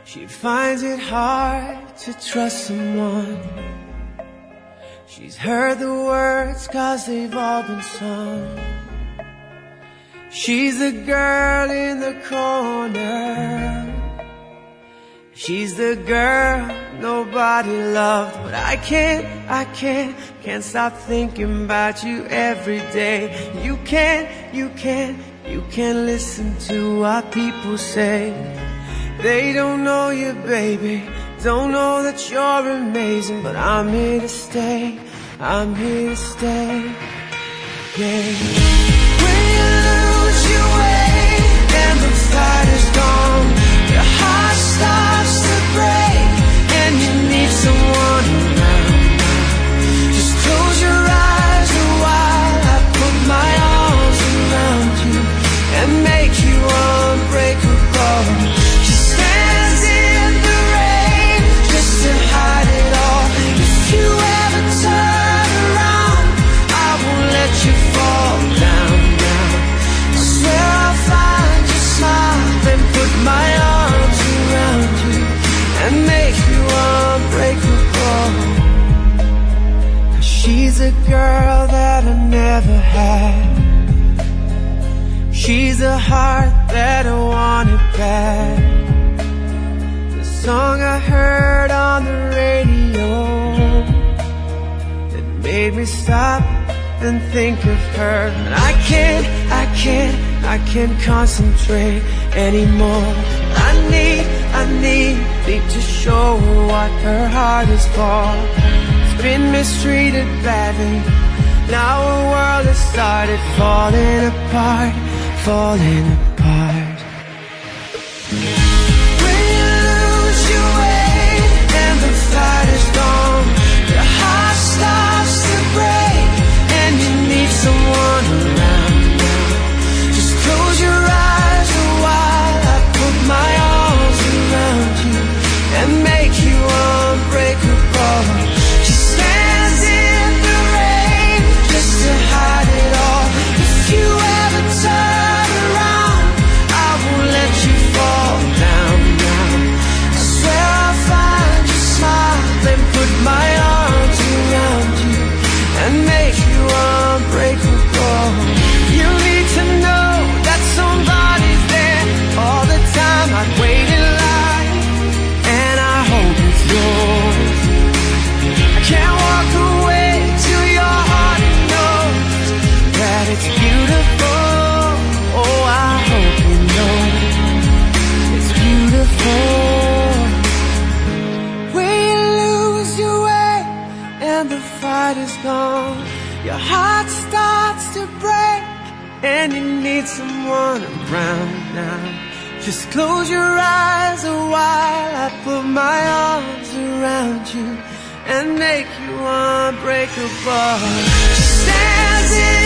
She finds it hard to trust someone. She's heard the words 'cause they've all been sung. She's the girl in the corner. She's the girl nobody loved. But I can't stop thinking about you every day. You can't listen to what people say. They don't know you, baby, don't know that you're amazing. But I'm here to stay, I'm here to stay, yeah. When you lose your way and the fight is gone, your heart starts to break and you need someone around. Just close your eyes a while I put my arms around you and make you unbreakable. She stands in the rain just to hide it all. If you ever turn around, I won't let you fall down now. I swear I'll find your smile and put my arms around you and make you unbreakable. 'Cause she's a girl that I never had. She's a heart that I wanted back. The song I heard on the radio that made me stop and think of her. And I can't concentrate anymore. I need to show her what her heart is for. It's been mistreated badly. Now her world has started falling apart, falling apart. When you lose your way and the fight is gone, your heart starts to break and you need someone around now. Just close your eyes a while I put my arms around you and make you unbreakable. She stands in the rain just to hide it all. If you ever turn around, I won't let you fall down now. I swear I'll find your smile and put my arms around you and make you unbreakable. You need to know that somebody's there all the time. I'd wait in line and I hope it's yours. I can't walk away till your heart knows that it's beautiful. Oh, I hope you know it's beautiful. When you lose your way and the fight is gone, your heart starts to break and you need someone around now. Just close your eyes a while I put my arms around you and make you unbreakable. She stands in